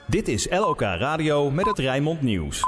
Dit is LOK Radio met het Rijnmond Nieuws.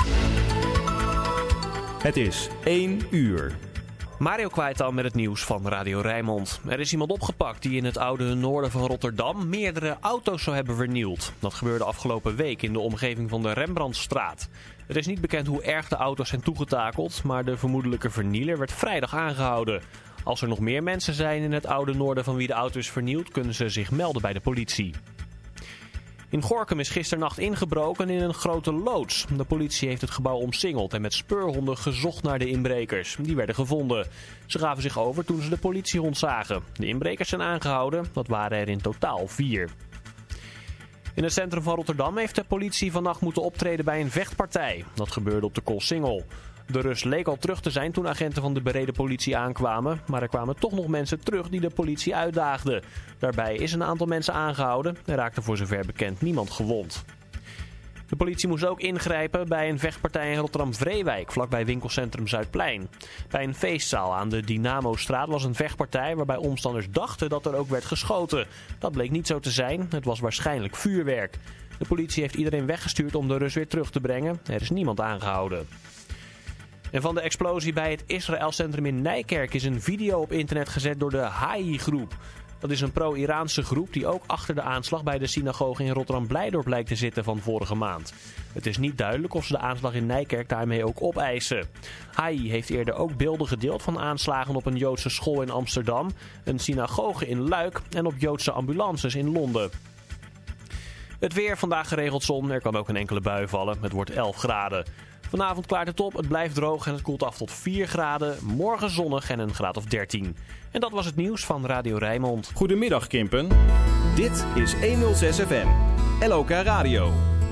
Het is 1 uur. Mario Kwijtal met het nieuws van Radio Rijnmond. Er is iemand opgepakt die in het oude noorden van Rotterdam meerdere auto's zou hebben vernield. Dat gebeurde afgelopen week in de omgeving van de Rembrandtstraat. Het is niet bekend hoe erg de auto's zijn toegetakeld, maar de vermoedelijke vernieler werd vrijdag aangehouden. Als er nog meer mensen zijn in het oude noorden van wie de auto is vernield, kunnen ze zich melden bij de politie. In Gorinchem is gisternacht ingebroken in een grote loods. De politie heeft het gebouw omsingeld en met speurhonden gezocht naar de inbrekers. Die werden gevonden. Ze gaven zich over toen ze de politiehond zagen. De inbrekers zijn aangehouden, dat waren er in totaal 4. In het centrum van Rotterdam heeft de politie vannacht moeten optreden bij een vechtpartij. Dat gebeurde op de Koolsingel. De rust leek al terug te zijn toen agenten van de bereden politie aankwamen, maar er kwamen toch nog mensen terug die de politie uitdaagden. Daarbij is een aantal mensen aangehouden en raakte voor zover bekend niemand gewond. De politie moest ook ingrijpen bij een vechtpartij in Rotterdam-Vreewijk, vlakbij winkelcentrum Zuidplein. Bij een feestzaal aan de Dynamostraat was een vechtpartij waarbij omstanders dachten dat er ook werd geschoten. Dat bleek niet zo te zijn, het was waarschijnlijk vuurwerk. De politie heeft iedereen weggestuurd om de rust weer terug te brengen. Er is niemand aangehouden. En van de explosie bij het Israël-centrum in Nijkerk is een video op internet gezet door de HAI-groep. Dat is een pro-Iraanse groep die ook achter de aanslag bij de synagoge in Rotterdam-Blijdorp lijkt te zitten van vorige maand. Het is niet duidelijk of ze de aanslag in Nijkerk daarmee ook opeisen. HAI heeft eerder ook beelden gedeeld van aanslagen op een Joodse school in Amsterdam, een synagoge in Luik en op Joodse ambulances in Londen. Het weer, vandaag geregeld zon, er kan ook een enkele bui vallen. Het wordt 11 graden. Vanavond klaart het op, het blijft droog en het koelt af tot 4 graden. Morgen zonnig en een graad of 13. En dat was het nieuws van Radio Rijnmond. Goedemiddag Kimpen. Dit is 106 FM. LOK Radio.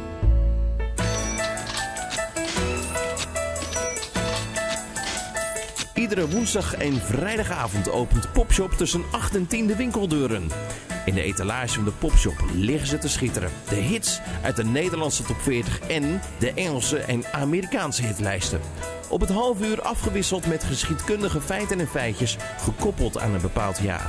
Iedere woensdag en vrijdagavond opent Popshop tussen 8 en 10 de winkeldeuren. In de etalage van de Popshop liggen ze te schitteren. De hits uit de Nederlandse top 40 en de Engelse en Amerikaanse hitlijsten. Op het half uur afgewisseld met geschiedkundige feiten en feitjes gekoppeld aan een bepaald jaar.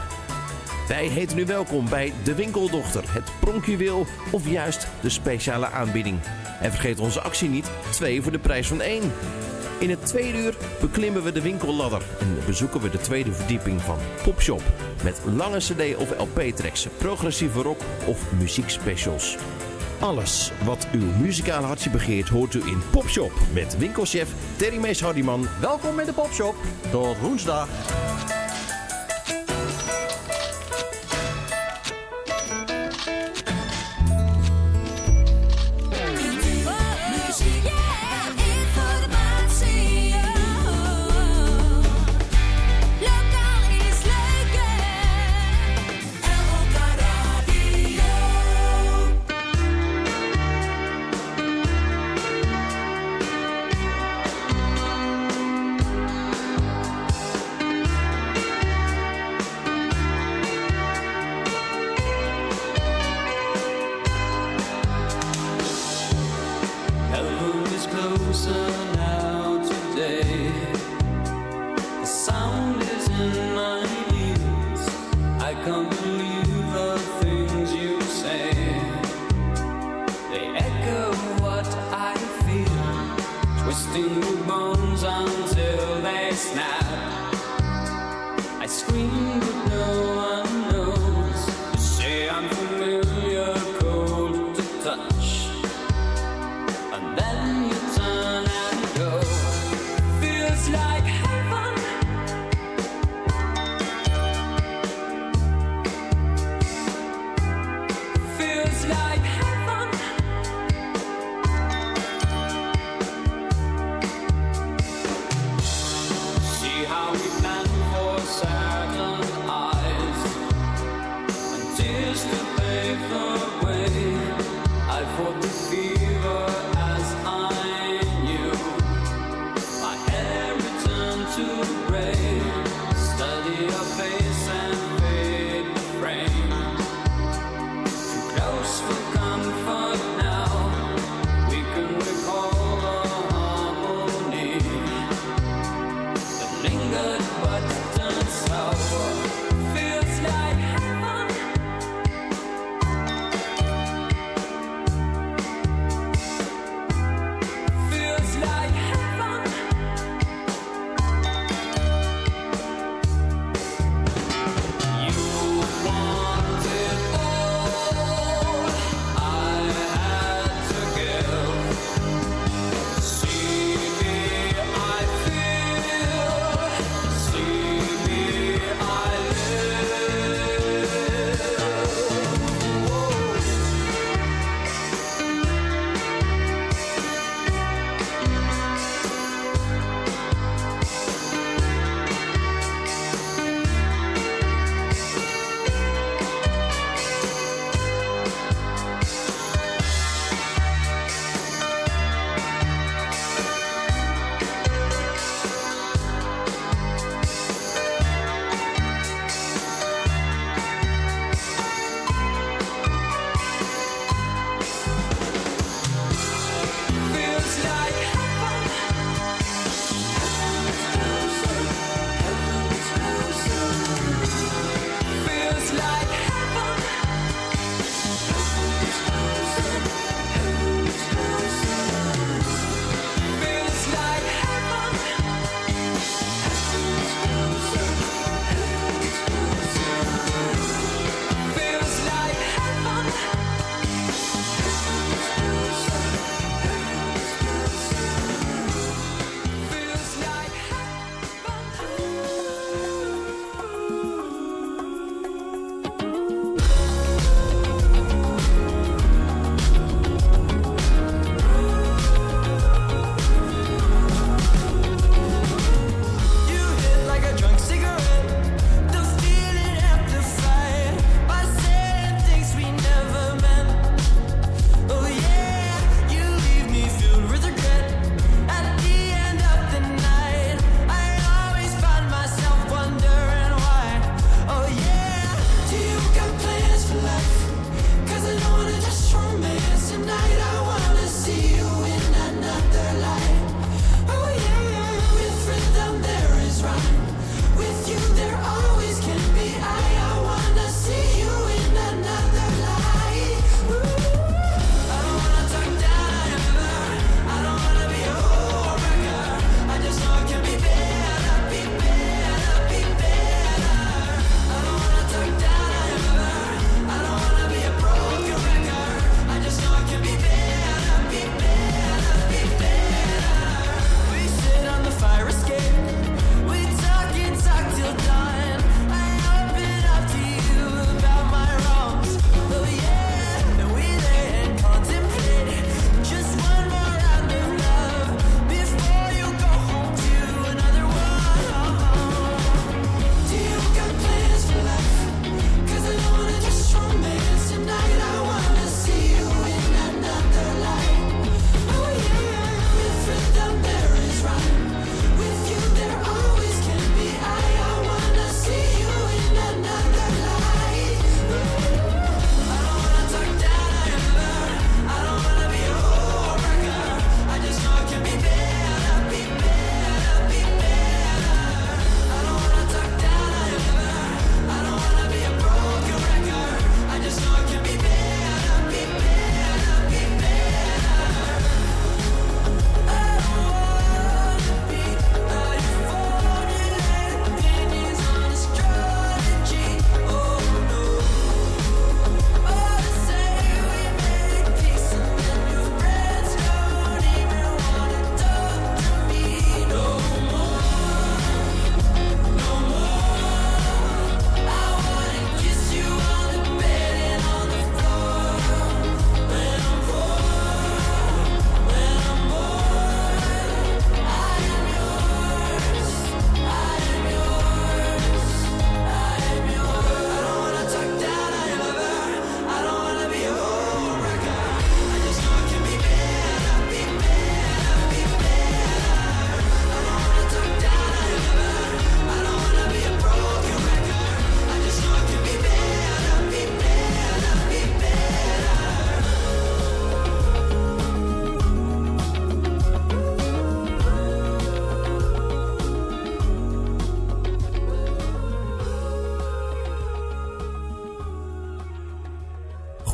Wij heten u welkom bij De Winkeldochter, het pronkjuweel of juist de speciale aanbieding. En vergeet onze actie niet, 2 voor de prijs van 1. In het tweede uur beklimmen we de winkelladder en bezoeken we de tweede verdieping van Popshop. Met lange cd- of LP-tracks, progressieve rock of muziekspecials. Alles wat uw muzikale hartje begeert hoort u in Popshop met winkelchef Terry Mees Hardiman. Welkom in de Popshop. Tot woensdag. How we plan for Saturn.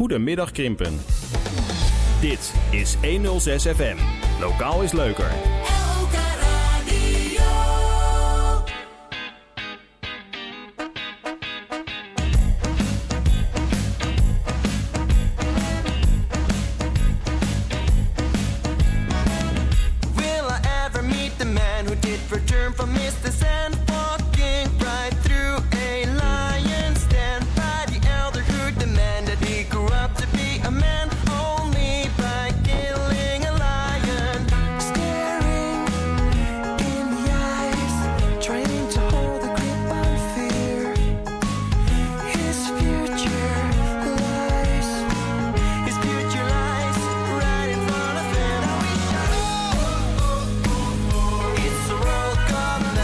Goedemiddag Krimpen. Dit is 106 FM. Lokaal is leuker. Return from Mr. Sand, walking right through a lion's den. By the elder who demanded he grew up to be a man only by killing a lion. Staring in the eyes, trying to hold a grip on fear. His future lies right in front of him. Now we it's a world gone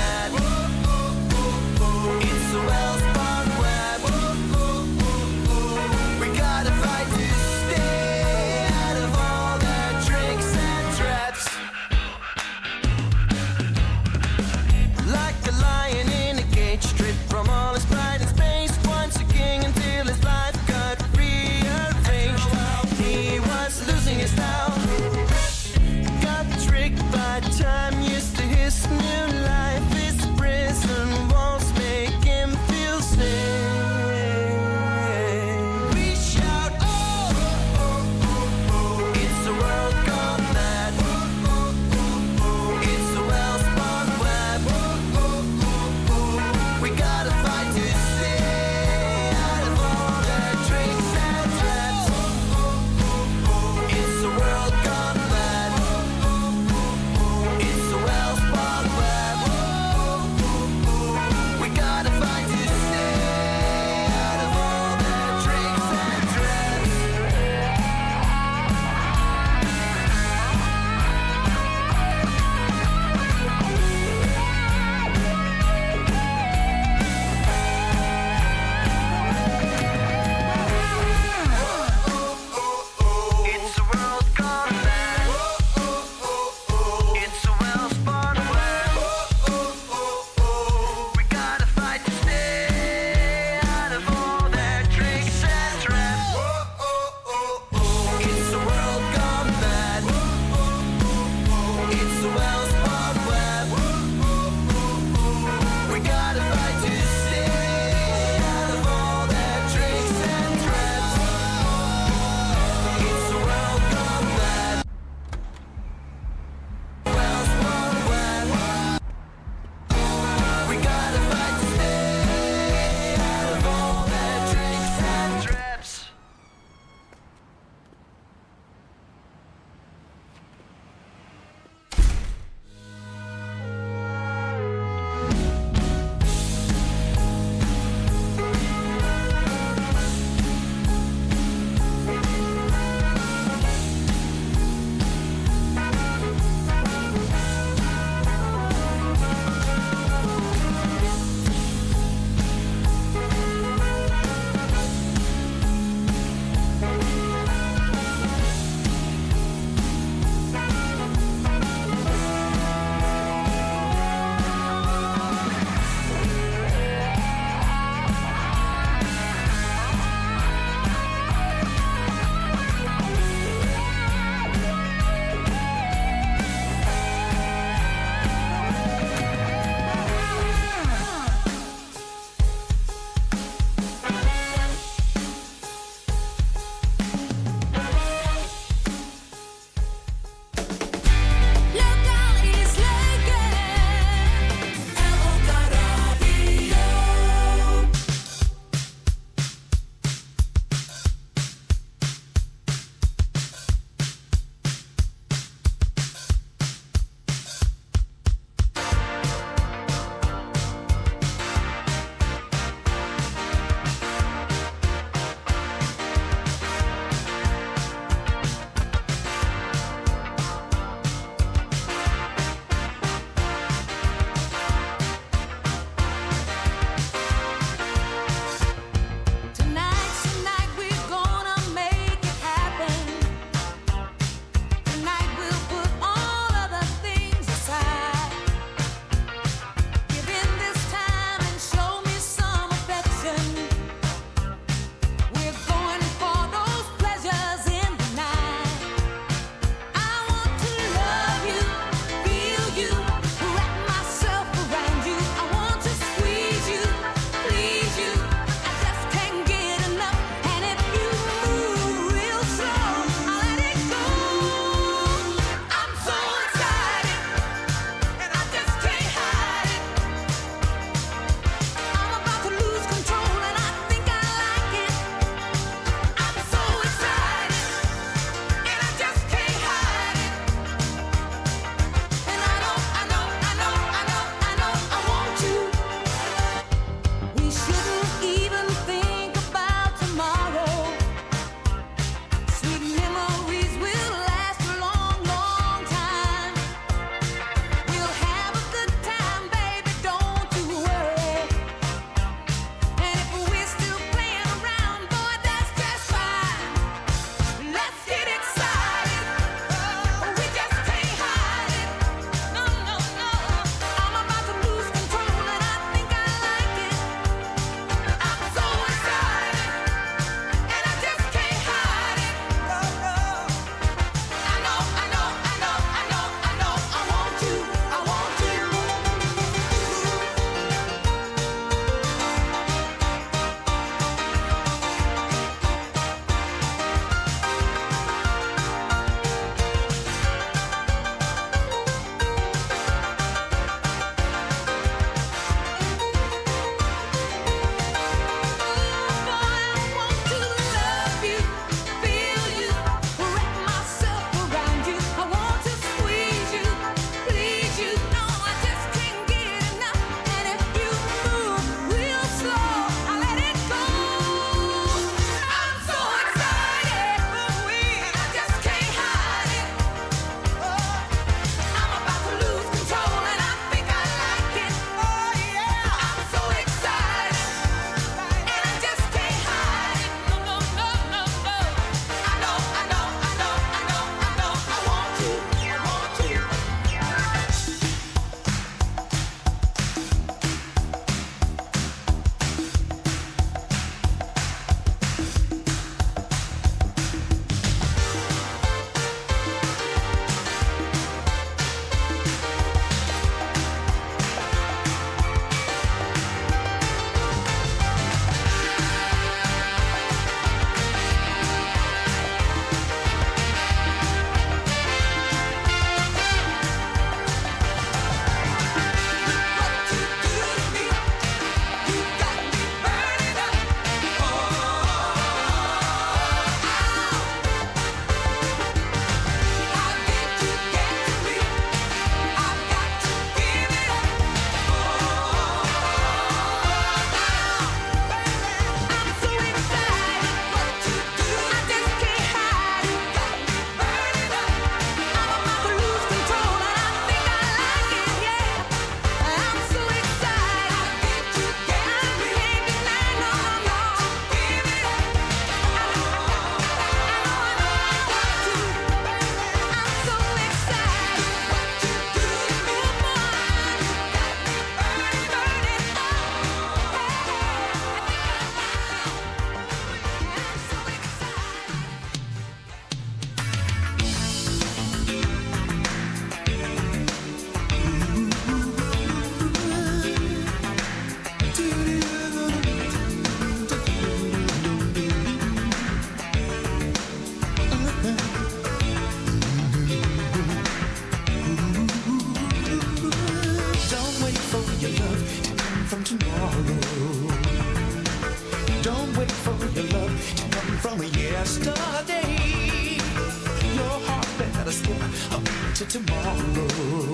tomorrow.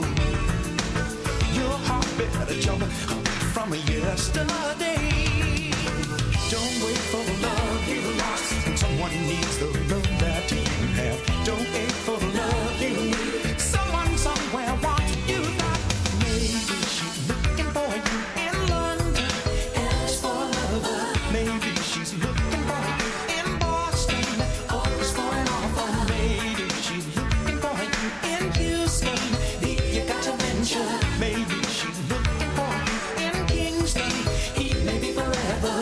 Your heart better jump from yesterday. Don't wait for the love you lost. Someone needs the love that you have. Don't wait for the love you need. Someone somewhere wants you back. Maybe she's looking for you in London, always for a lover. Maybe she's looking for you in Boston, always for an offer. Maybe she's looking for you in Houston, you got to venture. Maybe she's looking for you in Kingston, maybe forever.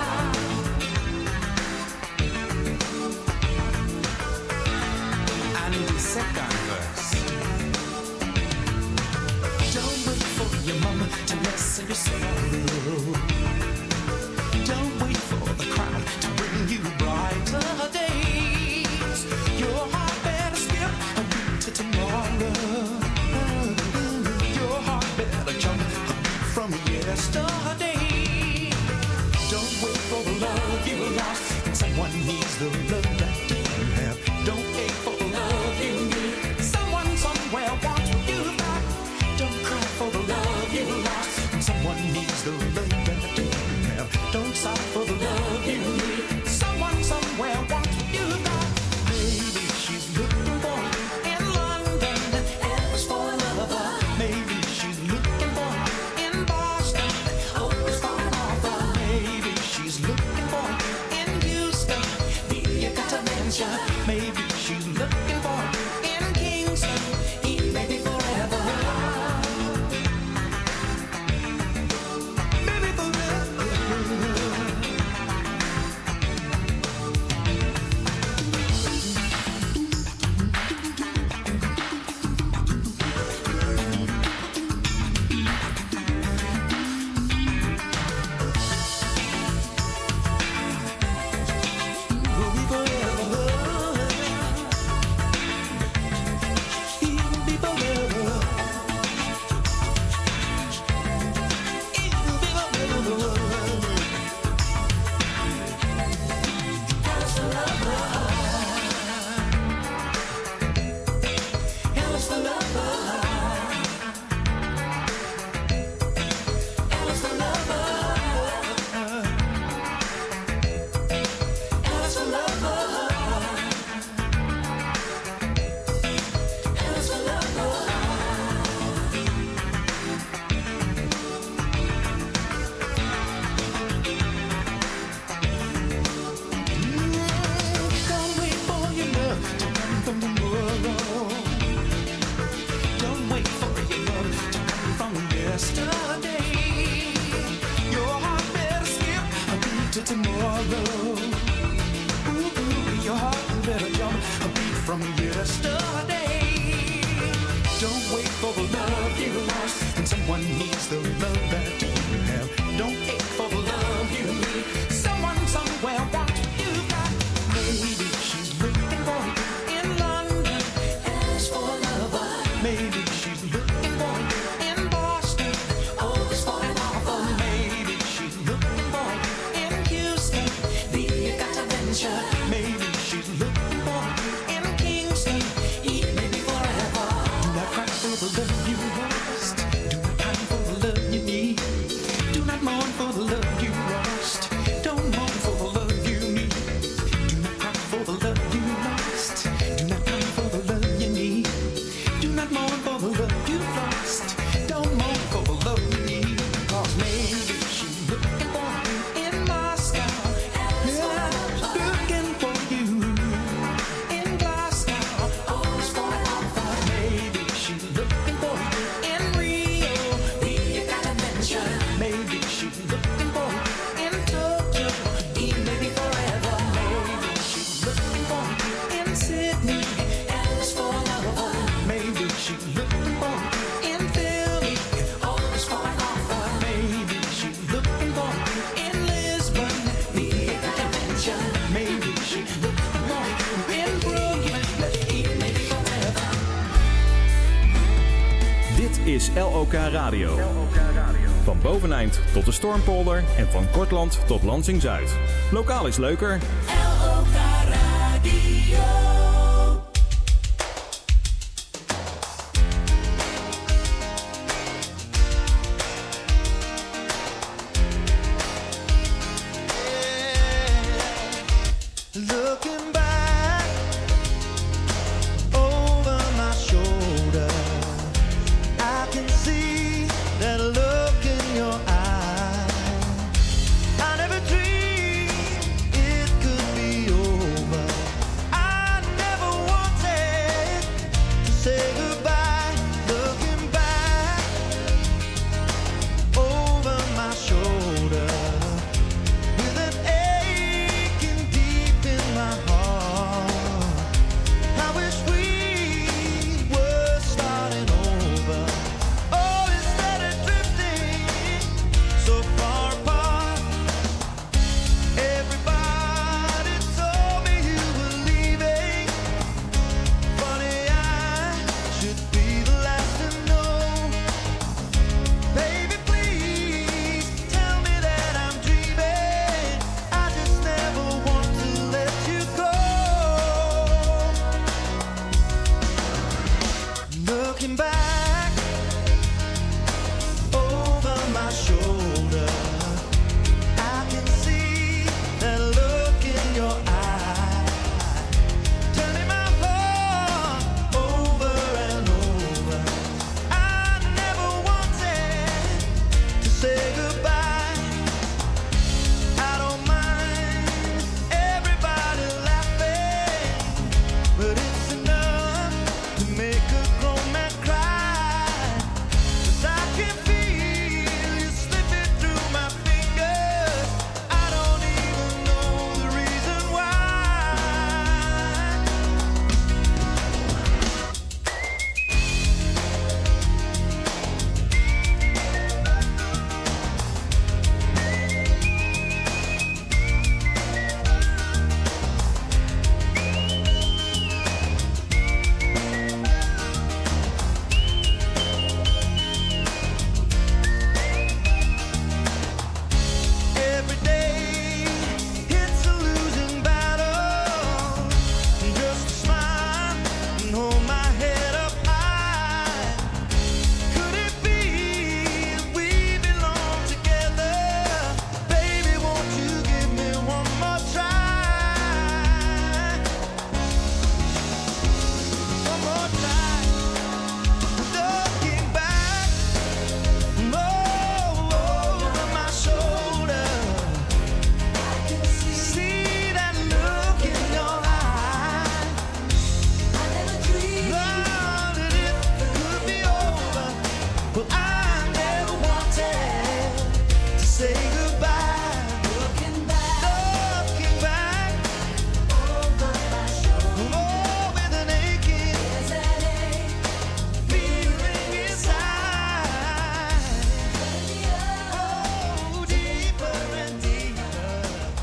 Second verse. Don't wait for your mama to lessen your sorrow. Don't wait for the crowd to bring you brighter days. Your heart better skip a beat to tomorrow. Your heart better jump a beat from yesterday. Don't wait for the love you lost. Someone needs the love that you have. Don't wait for the love you need. Someone somewhere wants you back. Don't cry for the love you lost. Someone needs the love that you have. Don't sigh for the love you need. Someone somewhere wants you back. Maybe she's looking for you in London, always for a lover. Maybe she's looking for you in Boston, always for an offer. Maybe she's looking for you in Houston, you got to venture. Maybe she's looking for you in Kingston, maybe forever. Maybe forever. We'll be forever. It'll be forever. It'll be forever. Alice the lover. Alice the lover. Alice the lover. Alice the lover. Alice the lover. Don't wait for your love to come from tomorrow. Don't wait for your love to come from yesterday. Your heart better skip a beat to tomorrow. Your heart better jump a beat from yesterday. Don't wait for the love you lost, and someone needs the love that you have. Don't ache for the love you need. Someone somewhere wants you back. Maybe she's looking for you in London, always for a lover. Maybe she's looking for you in Boston, always for an offer. Maybe she's looking for you in Houston, you got to venture. Maybe she's looking for you in Kingston, maybe forever. Do not cry for the love you lost. Do not cry for the love you need. Do not mourn for the love you lost. Don't mourn for the love you need. Do not cry for the love you lost. Do not cry for the love you need. Do not mourn for the love you lost. Don't mourn for the love you need. 'Cause maybe she's looking for you in Moscow. Yeah, looking for you in Glasgow. Always for an offer. Maybe she's looking for you in Rio. You got to venture. Maybe she's looking for you in Tokyo. Maybe forever. Maybe she's looking for you in Sydney. Always for a lover. Maybe she's looking for you in Philly. Always for an offer. Maybe she's looking for you in Lisbon. You got to venture. Maybe she's looking for you in Brooklyn. Maybe forever. Dit is LOK Radio. Van Boveneind tot de Stormpolder en van Kortland tot Lansing-Zuid. Lokaal is leuker. LOK Radio. Well, I never wanted to say goodbye. Looking back over my shoulder. Oh, with an aching, there's that ache feeling inside. Oh, deeper and deeper.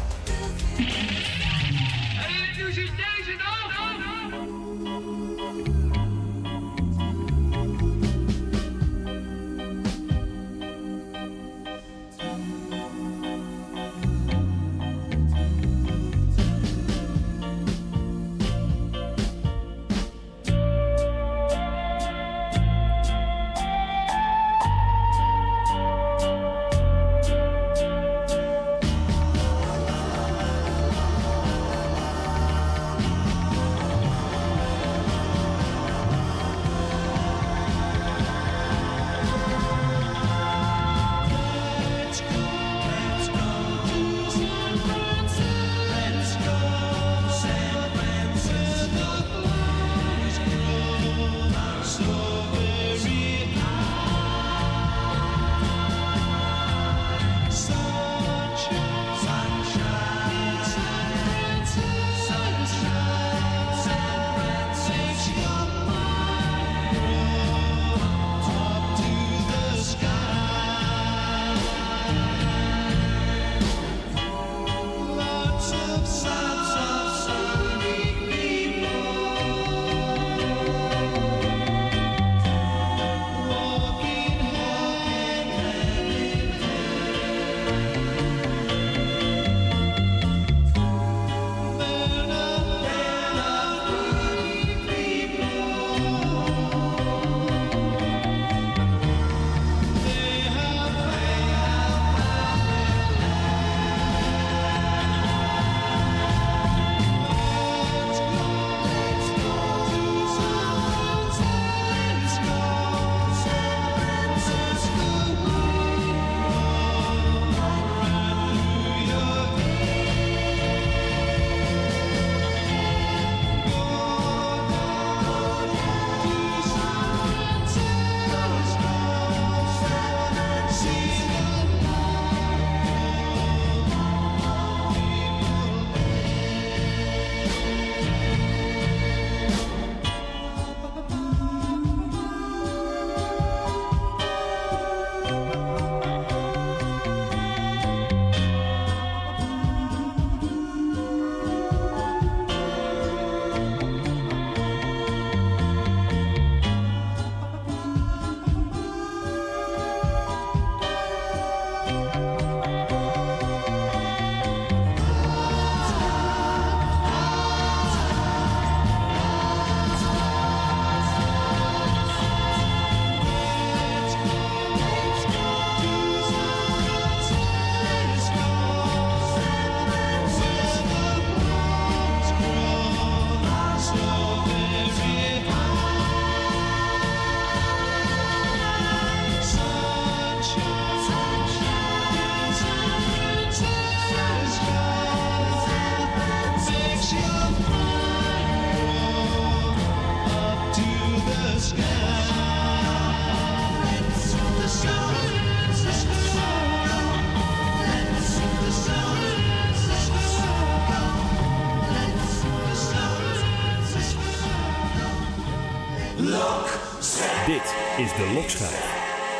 Dit is de Lokschijf.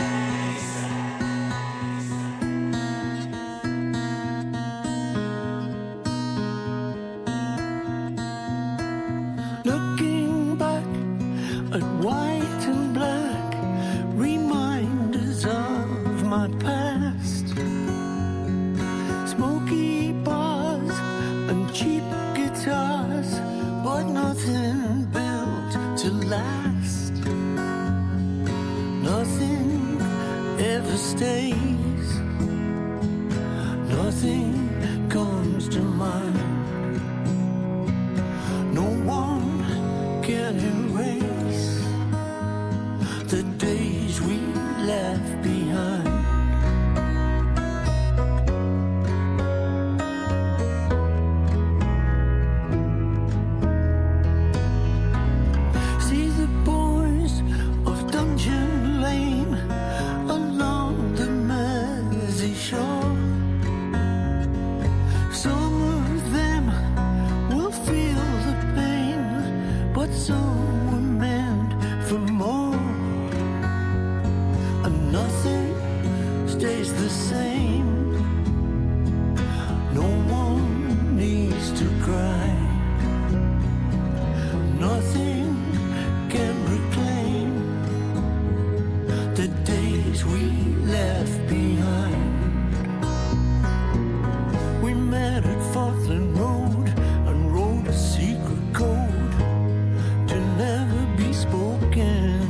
Looking back at white and black, reminders of my past. Smoky bars and cheap guitars, but nothing built to last. Nothing ever stays, nothing comes to mind. No one can erase the days we left behind. See the boys of Dungeon Lane the same. No one needs to cry. Nothing can reclaim the days we left behind. We met at Fortland Road and wrote a secret code to never be spoken.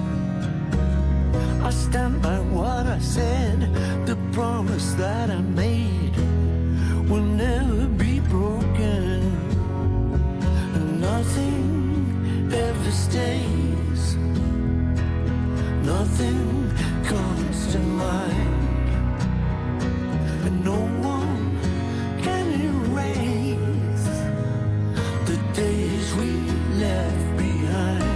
I stand by what I said, the promise that I made will never be broken. Nothing ever stays, nothing comes to mind, and no one can erase the days we left behind.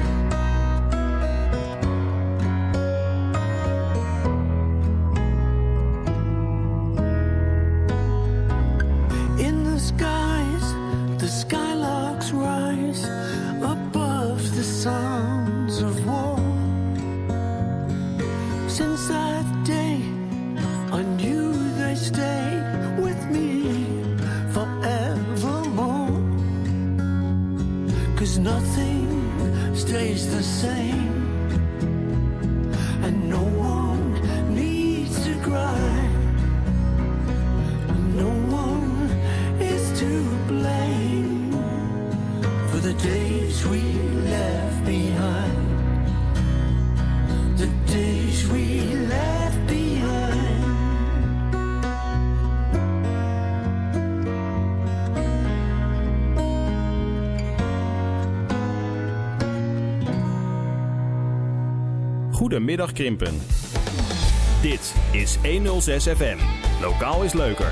In the skies, the skylarks rise above the sounds of war. Since that day, I knew they'd stay with me forevermore. 'Cause nothing stays the same, and no one needs to cry. No one is to blame for the days we left behind. The days we left behind. Goedemiddag Krimpen. Dit is 106 FM. Lokaal is leuker.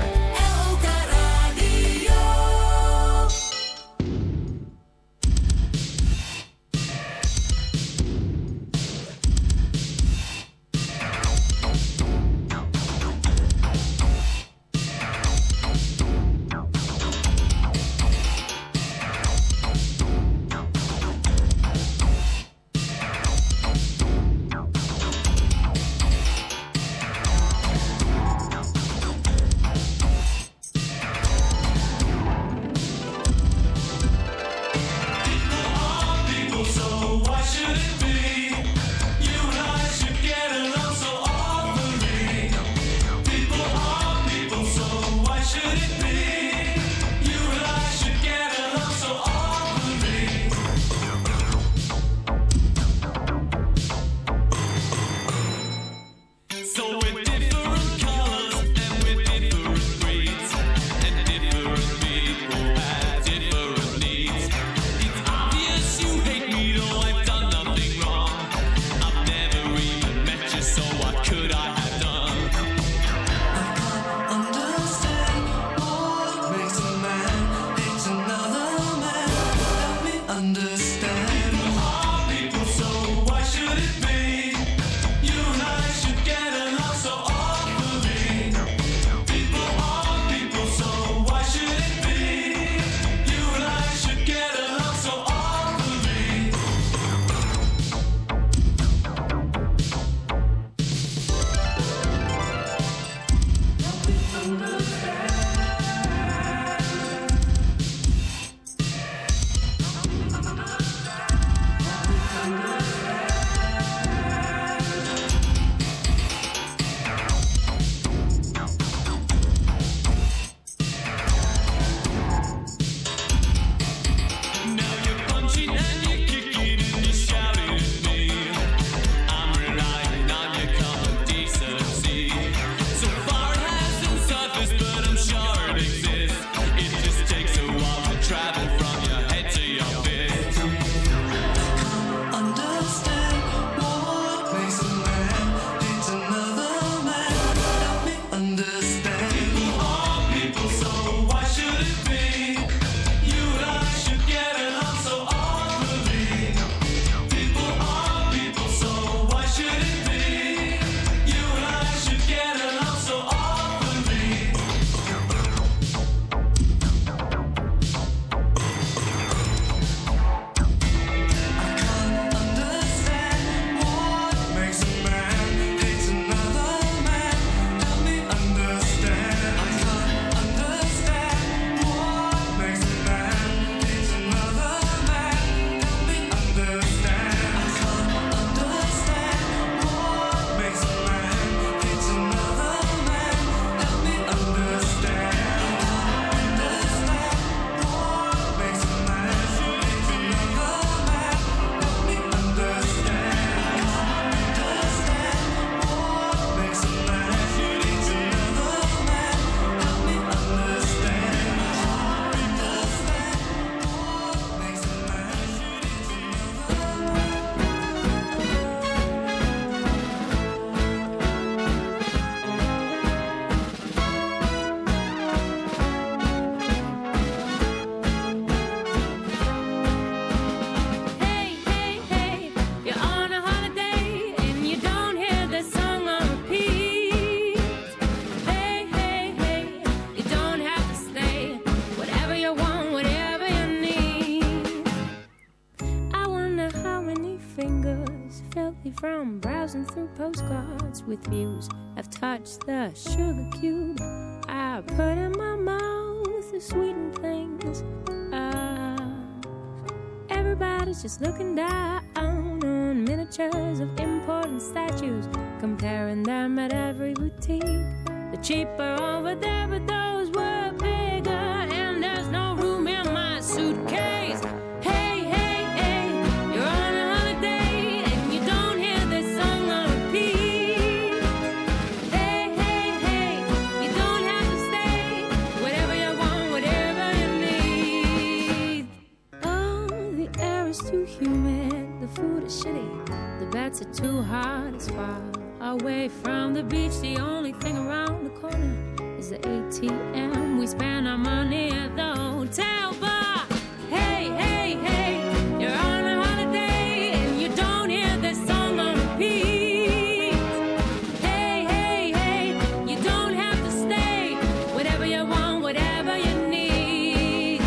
browsing through postcards with views. I've touched the sugar cube. I put in my mouth the sweetened things. Everybody's just looking down on miniatures of important statues, comparing them at every boutique. The cheaper over there, but those were bigger, and there's no room in my suitcase. Hey, hey, hey, you're on a holiday, and you don't hear this song on repeat. Hey, hey, hey, you don't have to stay. Whatever you want, whatever you need. Oh, the air is too humid, the food is shitty, the beds are too hot, it's far away from the beach. The only thing around the corner is the ATM. We spend our money at the hotel bar. Hey, hey, hey, you're on a holiday and you don't hear this song on repeat. Hey, hey, hey, you don't have to stay. Whatever you want, whatever you need.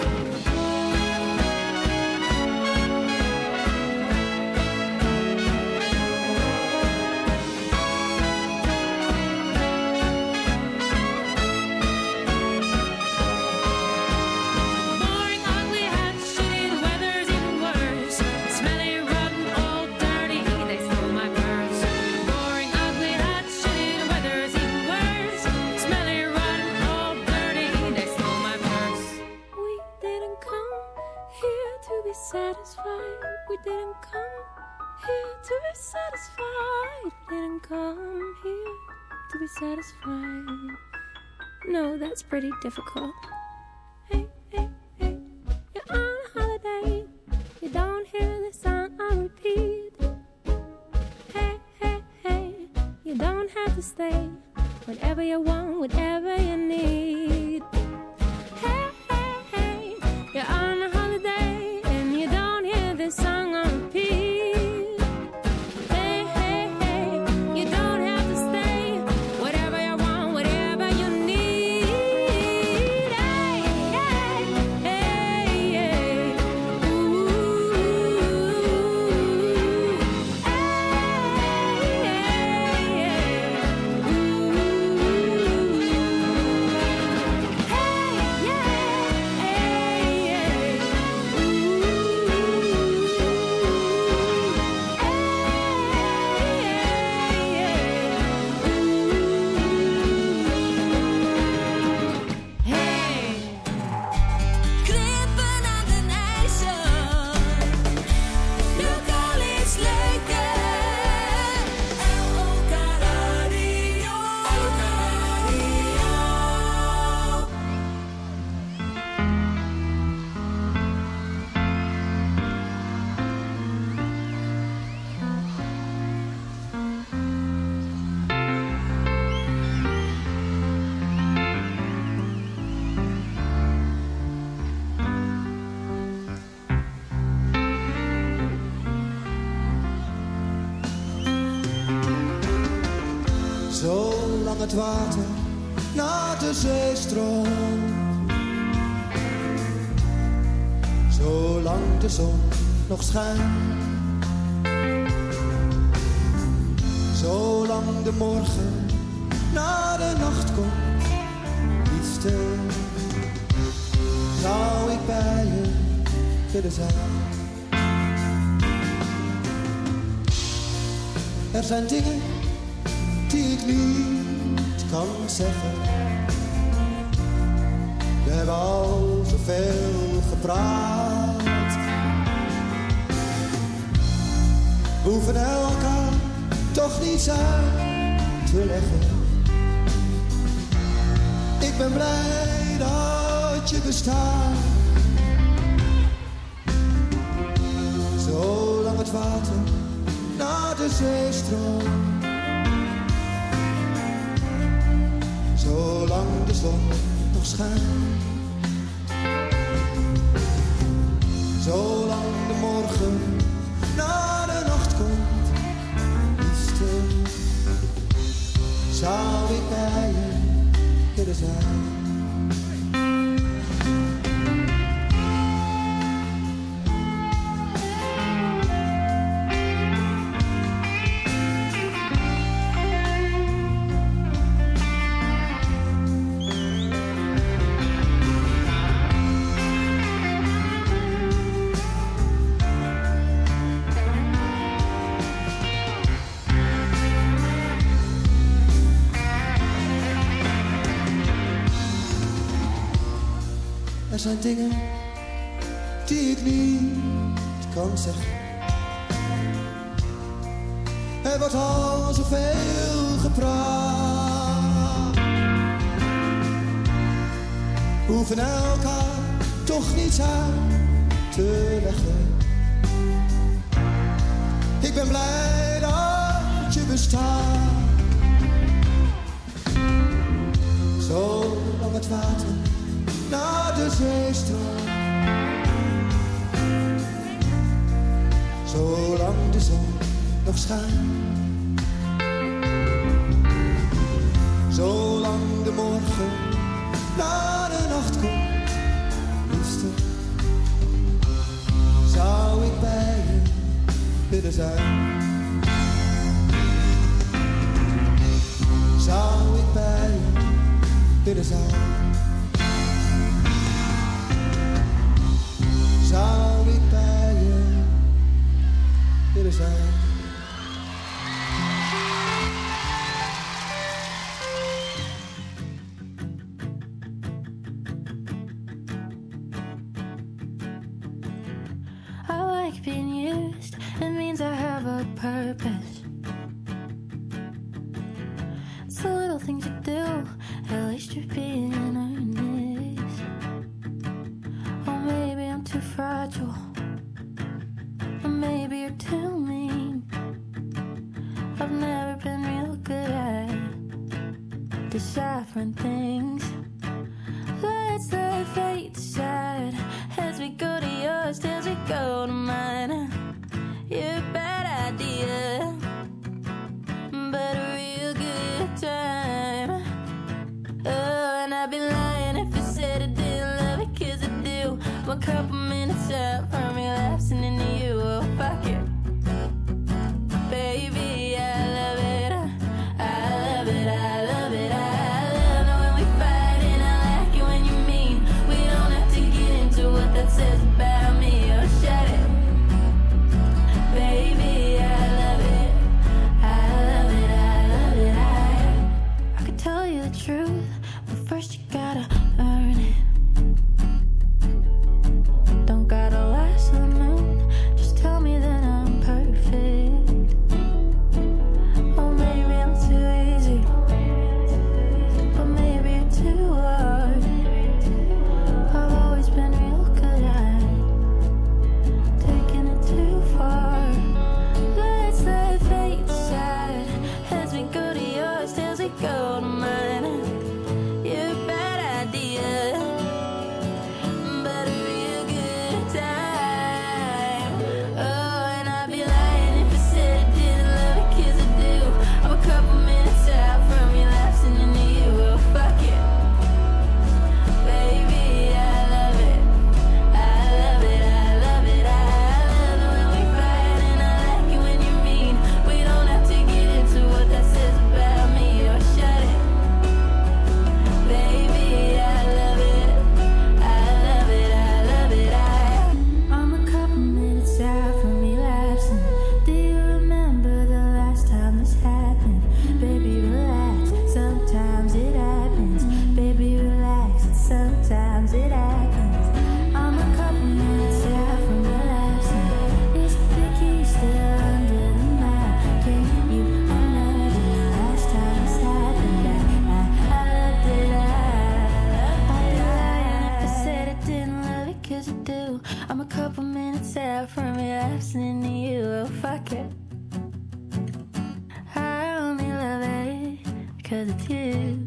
Boring, ugly, hot, shitty, the weather's even worse. Smelly, rotten, old, dirty, they stole my purse. Boring, ugly, hot, shitty, the weather's even worse. Smelly, rotten, old, dirty, they stole my purse. We didn't come here to be satisfied. We didn't come here to be satisfied. We didn't come here to be satisfied. No, that's pretty difficult. Hey, hey, hey, you're on a holiday. You don't hear this song on repeat. Hey, hey, hey, you don't have to stay. Whatever you want, whatever you need. Hey, hey, hey, you're on a holiday and you don't hear this song on repeat. Hey, hey, hey, you don't have to stay. Whatever you want, whatever you need. Hey, hey, hey, hey, ooh, hey, Klippen aan den IJssel. Lokaal is leuker. LOK Radio. Zolang het water naar de zee stroomt, zolang de zon nog schijnt, zolang de morgen naar de nacht komt, liefste, zou ik bij je willen zijn. Er zijn dingen die ik niet kan zeggen. We hebben al zoveel gepraat. We hoeven elkaar toch niets uit te leggen. Ik ben blij dat je bestaat. Zolang het water naar de zee stroomt, zolang de zon nog schijnt, zolang de morgen naar de nacht komt, liefste, zou ik bij je willen zijn. zijn dingen die ik niet kan zeggen. Er wordt al zoveel gepraat. We hoeven elkaar toch niets uit te leggen. Ik ben blij dat je bestaat. Zolang het water naar de zee stroomt, zolang de zon nog schijnt, zolang de morgen naar de nacht komt, liefste, zou ik bij je willen zijn. Zou ik bij je willen zijn. Zou ik bij je willen zijn. I like being used, it means I have a purpose. It's the little things you do, at least you're being earnest. Or maybe I'm too fragile, or maybe you're too mean. I've never been real good at deciphering things. Let's let fate decide as we go to yours, as we go to mine. You're a bad idea, but a real good time. Oh, and I'd be lying if I said I didn't love it, 'cause I do. One couple minutes out from relapsing into you, oh fuck it. Baby, I love it, I love it, I love it, I love it when we fight, and I like it when you mean. We don't have to get into what that says about me, oh shut it. Baby, I love it, I love it, I love it, I could tell you the truth, but first you gotta earn it. Don't gotta last to the moon, just tell me that I'm perfect. Or maybe I'm too easy, but maybe you're too hard. I've always been real good at taking it too far. Let's let fate decide as we go to yours, as we go to mine. You're a bad idea, but a real good time. Oh, and I'd be lying if I said I didn't love it, 'cause I do. I'm a couple minutes out from relapsing into you, oh fuck it. Baby, I love it, I love it, I love it, I love it when we fight, and I like it when you mean. We don't have to get into what that says about me, or shut it. Baby, I love it, I love it, I love it, I'm a couple minutes out from relapsing. Do you remember the last time this happened? Baby, relax, sometimes it happens. Baby, relax, sometimes it happens. I'm a couple minutes out from relapsing. Is the key still under the mat? Can you imagine the last time this happened? I loved it, I'd be lying if I said I didn't love it, 'cause I do. I'm a couple minutes out from relapsing into you, oh fuck it. I only love it 'cause it's you.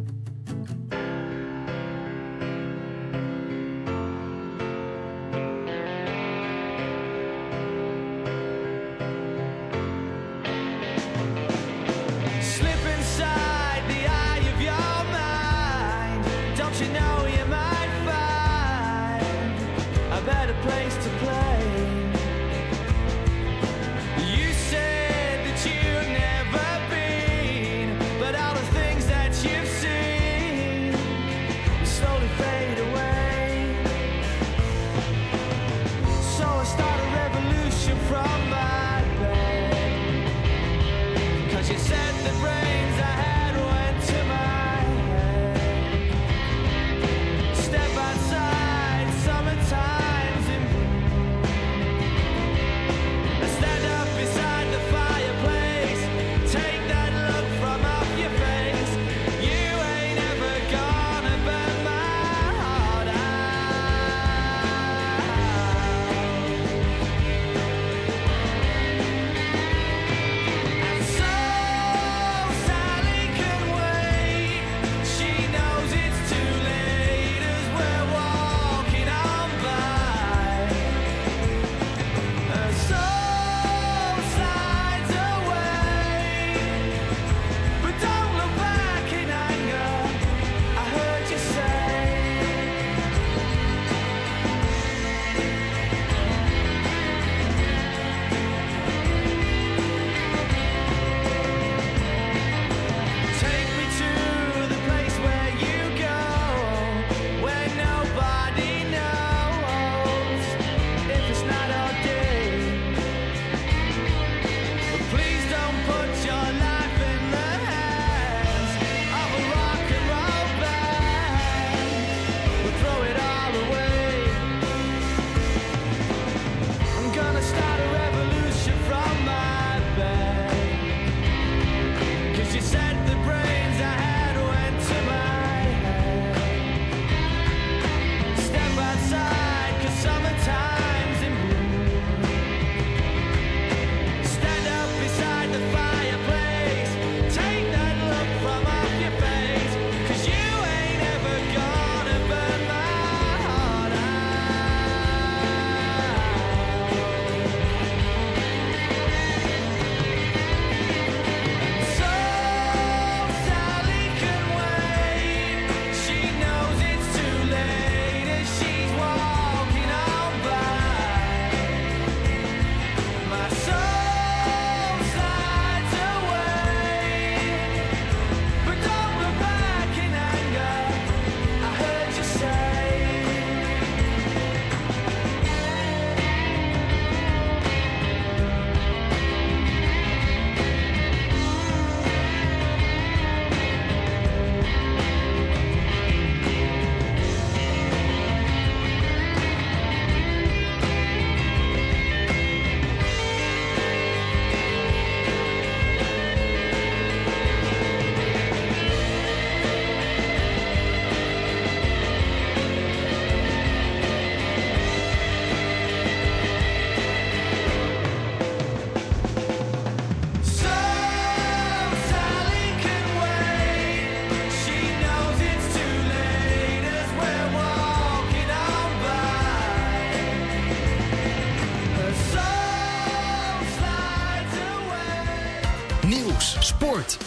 Slip inside the eye of your mind. Don't you know you might find a better place to play? You said that you've never been, but all the things that you've seen will slowly fade away. So I start a revolution from my bed, 'cause you said the brains I had went to my head. Step outside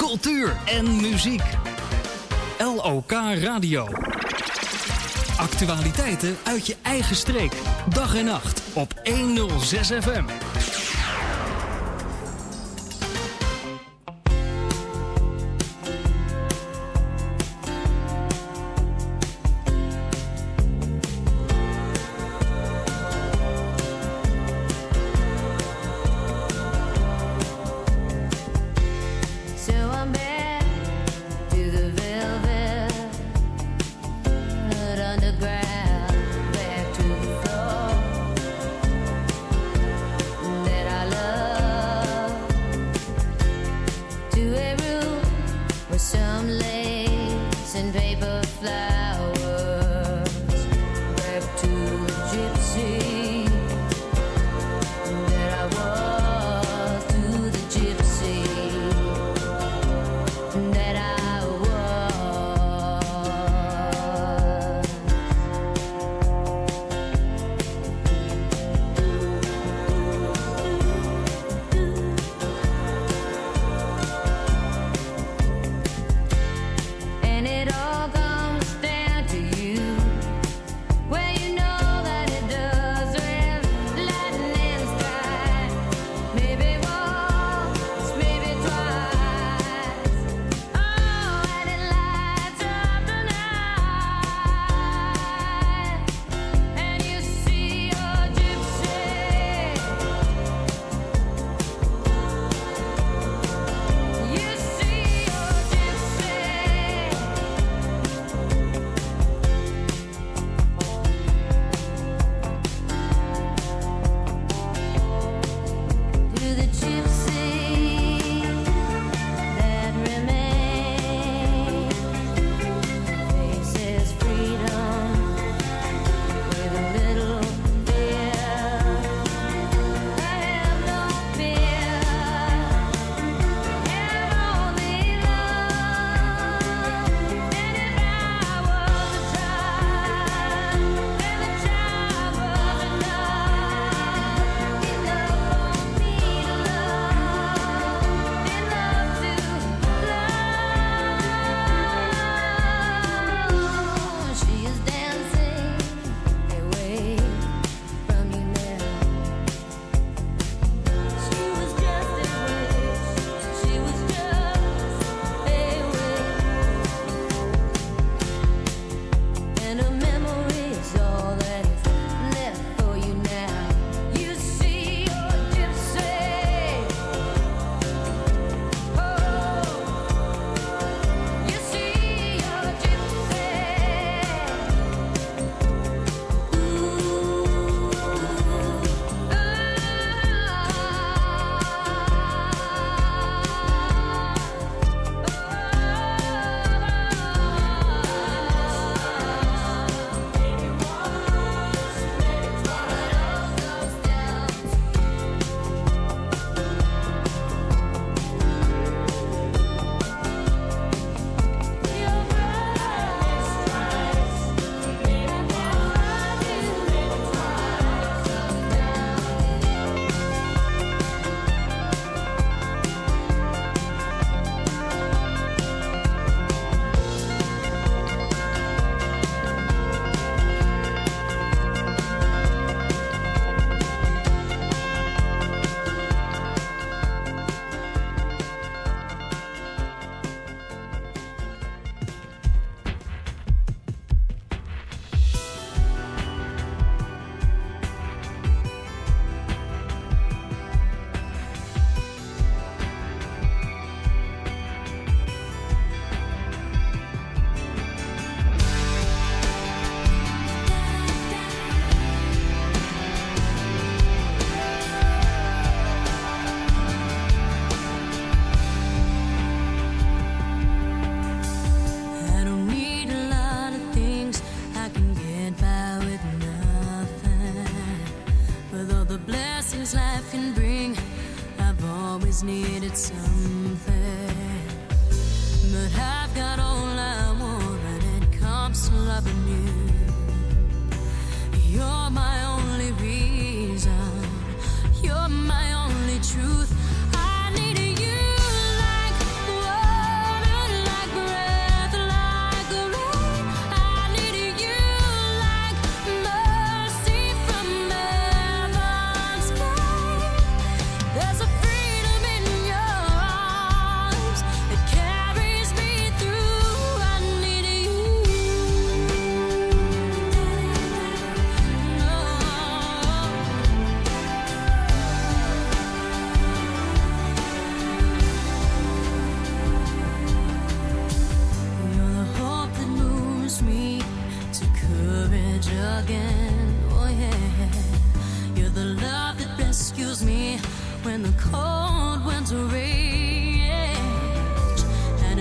cultuur en muziek. LOK Radio. Actualiteiten uit je eigen streek. Dag en nacht op 106 FM. Underground, back to the floor.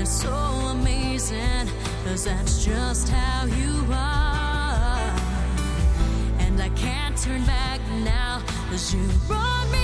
is so amazing, 'cause that's just how you are. And I can't turn back now, 'cause you brought me